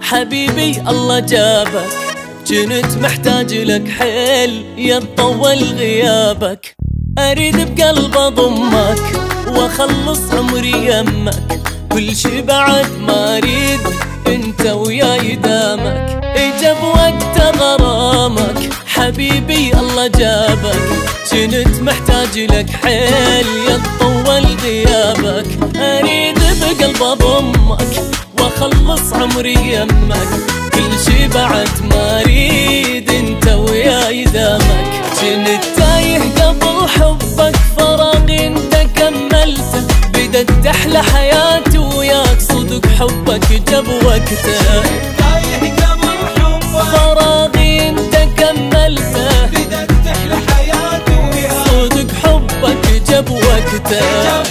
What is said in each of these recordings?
حبيبي الله جابك، كنت محتاج لك حيل يطول غيابك. اريد بقلب اضمك واخلص عمري يمك، كل شي بعد ما اريد انت وياي دامك. اجا بوقت غرامك حبيبي الله جابك، كنت محتاج لك حيل يطول غيابك. اريد بقلب اضمك واخلص عمري يمك، كل شي بعد ما اريد انت وياي دامك. كنت تايه قبل حبك فراغي انت كملته، بدت تحلى حياتي وياك صدق حبك جاب وقته. تايه قبل حبك فراغي انت كملته، بدت تحلى حياتي وياك صدق حبك جاب وقته.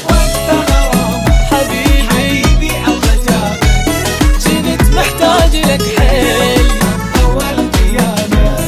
حبيبي الله جابك، كنت محتاج لك حيل طول غيابك.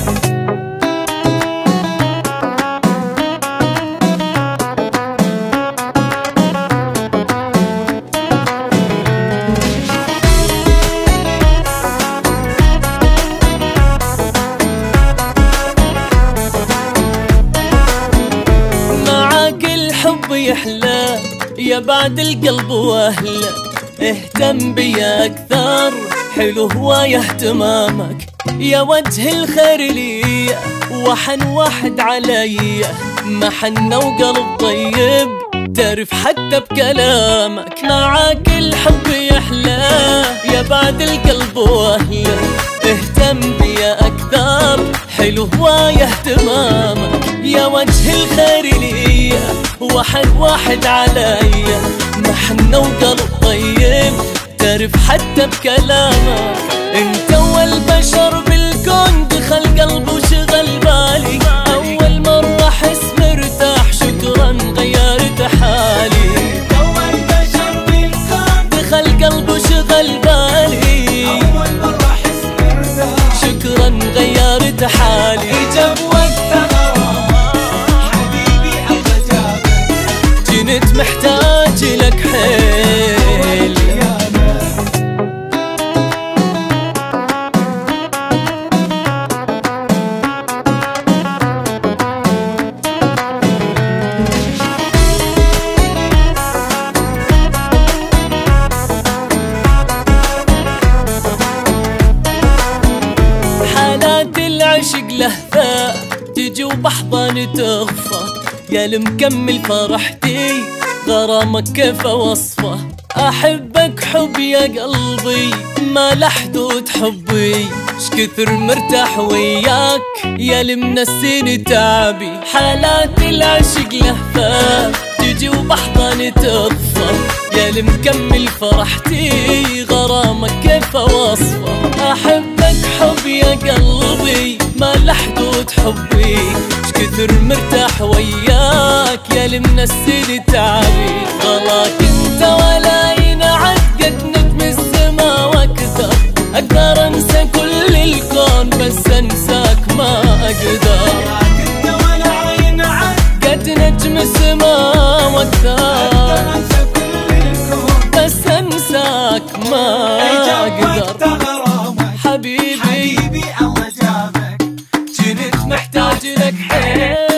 معاك الحب يحلى يا بعد القلب واهله، اهتم بيا اكثر حلو هواية اهتمامك. يا وجه الخير لي وحن واحد علي، محنة وقلب طيب تعرف حتى بكلامك. معاك الحب يحلى يا بعد القلب واهله، اهتم بيا اكثر حلو هواية اهتمامك. يا وجه الخير لي وحن واحد علي، محنة وقلب طيب تعرف حتى بكلامك. انت اول بشر بالكون دخل قلبي وشغل بالي، اول مرة احس مرتاح شكرا غيرت حالي. اول بشر بالكون دخل قلبي وشغل بالي، اول مرة احس مرتاح شكرا غيرت حالي. جاب وقت غرامك حبيبي الله جابك، كنت محتاج لك حيل حالات العشق لهفة تجي وبحضن تغفى، يا المكمل فرحتي غرامك كيف اوصفه. احبك حب يا قلبي ما له حدود حبي، شكثر مرتاح وياك يا المنسيني تعبي. حالات العشق لهفة تجي وبحضن تغفى، يا المكمل فرحتي غرامك كيف اوصفه. احبك حب يا قلبي ما له حدود حبي، شكثر مرتاح وياك يا المنسيني تعبي. غلاك انت ولا ينعد قد نجم السما واكثر، اقدر انسى كل الكون بس انساك ما اقدر. انت ولا عين عد قد نجم السما واكثر، انسى كل الكون بس انساك ما وقت اقدر. غرامك حبيبي الله جابك، كنت محتاج لك حيل